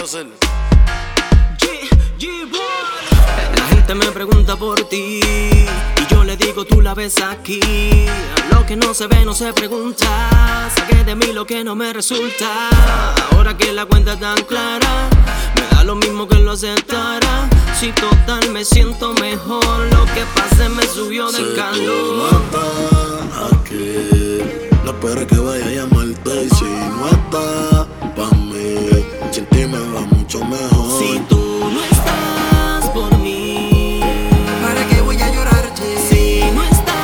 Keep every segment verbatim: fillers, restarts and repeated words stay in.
hacer. La gente me pregunta por ti y yo le digo tú la ves aquí. Lo que no se ve no se pregunta. Saqué de mí lo que no me resulta. Ahora que la cuenta es tan clara, me da lo mismo que lo aceptara. Si total me siento mejor, lo que pase me subió de calor. Si tú no estás aquí, no esperes que vaya a llamarte. Y si no estás pa' mí, sin ti me va mucho mejor. Si tú no estás por mí, ¿para qué voy a llorarte? si no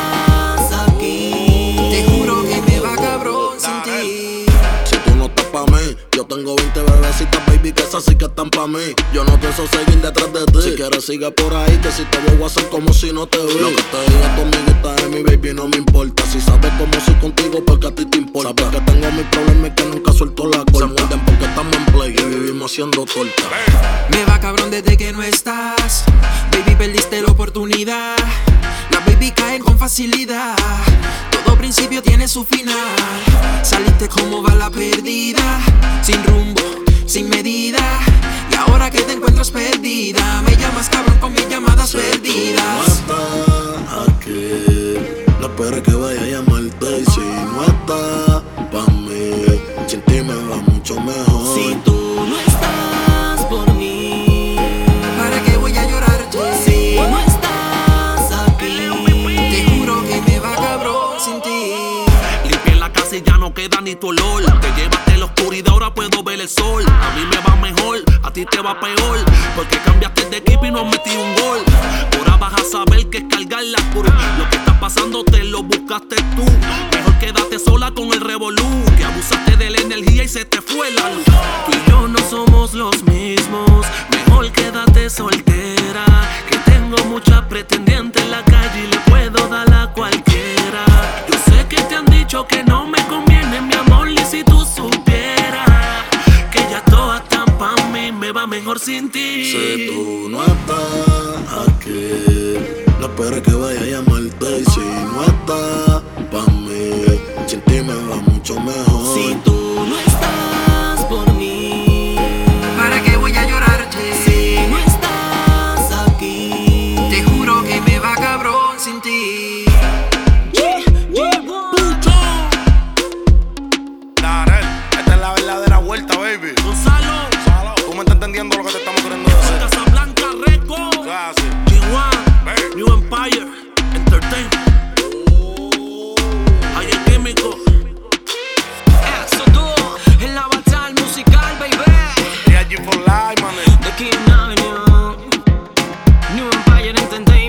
estás aquí, Te juro que me va cabrón sin ti. Si tú no estás pa' mí, yo tengo veinte bebecitas, baby, que esas sí que están pa' mí. Yo no pienso seguir detrás de ti. Si quieres sigue por ahí, que si te voy a hacer como si no te vi. Lo que te diga tu amiguita de mi baby no me importa. Si sabes cómo soy contigo, porque a ti te importa. Sabes que tengo mis problemas y que nunca suelto la corta. Se muerden porque estamos en play y vivimos haciendo torta. Me va cabrón desde que no estás. Baby, perdiste la oportunidad. Las baby caen con facilidad. Todo principio tiene su final. Saliste como va la perdida, sin rumbo, sin medida. Y ahora que te encuentras perdida, me llamas cabrón con mis llamadas perdidas. Si tú no estás aquí, no esperes que vaya a llamarte. Y si no estás pa' mí, sin ti me va mucho mejor. si tú no estás por mí, ¿para qué voy a llorarte? si no estás aquí, Te juro que me va cabrón sin ti. Limpié la casa y ya no queda ni tu olor. Te llevaste la oscuridad, ahora puedo ver el sol. A mí me va mejor, a ti te va peor, porque cambiaste de equipo y no has metido un gol. Ahora vas a saber que es cargar la cruz. Lo que está pasando te lo buscaste tú. Mejor quédate sola con el revolú, que abusaste de la energía y se te fue la luz. tú y yo no somos los mismos. Mejor quédate soltera, que tengo muchas pretendientes en la calle y le puedo dar a cualquiera. Yo sé que te han dicho que no me conviene, mi amor, y si tú supieras que ya todas están pa' mí, me va mejor sin ti. Si tú no estás aquí, no esperes que vaya a llamarte. Y si no estás pa' mí, sin ti me va mucho mejor. Si tú no estás por mí, ¿para qué voy a llorarte? si no estás aquí, Te juro que me va cabrón sin ti. Darel, esta es la verdadera vuelta, baby. Gonzalo, Tú me estás entendiendo lo que te estamos queriendo decir. Casablanca Records, Ah, sí. G uno, New Empire Entertainment. Hay el químico. Eso todo en la batalla musical, baby. Y allí for life, man. The King Avenue, New Empire Entertainment.